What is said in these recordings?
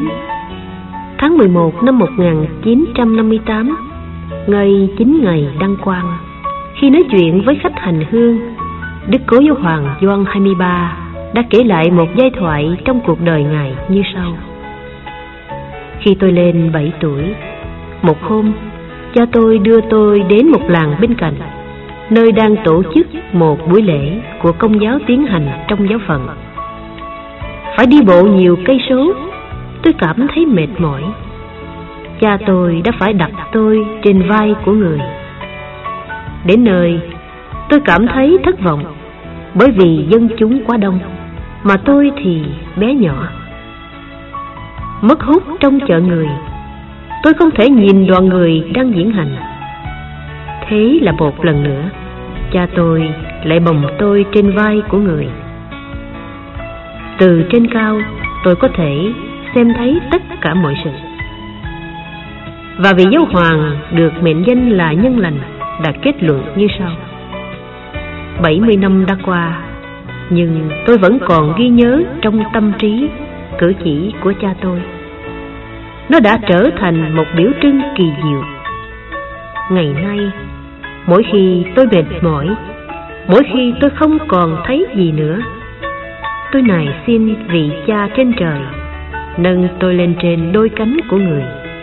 tháng 11 năm 1958, ngay 9 ngày đăng quang, khi nói chuyện với khách hành hương, Đức Cố Giáo Hoàng Gioan 23 đã kể lại một giai thoại trong cuộc đời Ngài như sau. Khi tôi lên 7 tuổi, một hôm, cha tôi đưa tôi đến một làng bên cạnh, nơi đang tổ chức một buổi lễ của Công giáo tiến hành trong giáo phận. Phải đi bộ nhiều cây số, tôi cảm thấy mệt mỏi. Cha tôi đã phải đặt tôi trên vai của người. Đến nơi, tôi cảm thấy thất vọng, bởi vì dân chúng quá đông, mà tôi thì bé nhỏ. Mất hút trong chợ người, tôi không thể nhìn đoàn người đang diễn hành. Thế là một lần nữa, cha tôi lại bồng tôi trên vai của người. Từ trên cao, tôi có thể xem thấy tất cả mọi sự. Và vị giáo hoàng được mệnh danh là nhân lành đã kết luận như sau: 70 năm đã qua, nhưng tôi vẫn còn ghi nhớ trong tâm trí cử chỉ của cha tôi. Nó đã trở thành một biểu trưng kỳ diệu. Ngày nay, mỗi khi tôi mệt mỏi, mỗi khi tôi không còn thấy gì nữa, tôi nài xin vị cha trên trời nâng tôi lên trên đôi cánh của người.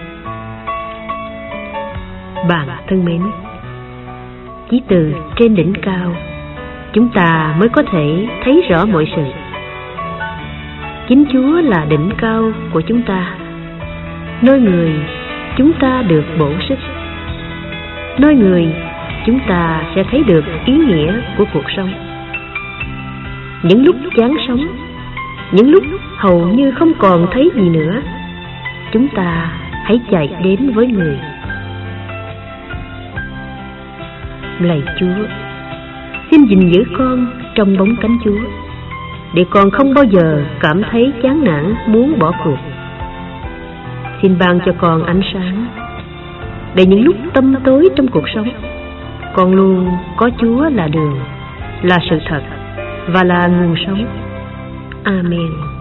Bạn thân mến, chỉ từ trên đỉnh cao, chúng ta mới có thể thấy rõ mọi sự. Chính Chúa là đỉnh cao của chúng ta. Nơi người, chúng ta được bổ sức. Nơi người, chúng ta sẽ thấy được ý nghĩa của cuộc sống. Những lúc chán sống, những lúc hầu như không còn thấy gì nữa, chúng ta hãy chạy đến với người. Lạy Chúa, xin gìn giữ con trong bóng cánh Chúa, để con không bao giờ cảm thấy chán nản muốn bỏ cuộc. Xin ban cho con ánh sáng, để những lúc tăm tối trong cuộc sống, con luôn có Chúa là đường, là sự thật và là nguồn sống. Amen.